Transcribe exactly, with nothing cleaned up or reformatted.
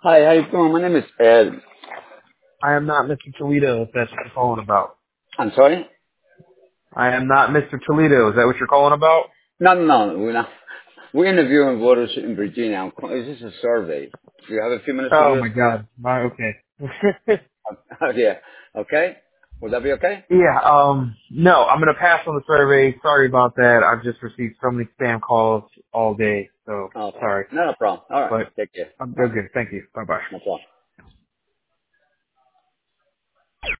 Hi, how you doing? My name is Ed. I am not Mister Toledo, if that's what you're calling about. I'm sorry? I am not Mister Toledo. Is that what you're calling about? No, no, no. We're not. We're interviewing voters in Virginia. I'm call- Is this a survey? Do you have a few minutes to Oh do my this? God. My, okay. Yeah. Okay? Would that be okay? yeah, um, no, I'm going to pass on the survey. Sorry about that. I've just received so many spam calls all day, so Okay. sorry. Not a problem. All right. But Take care. I'm All good. right. good. Thank you. Bye bye. No problem.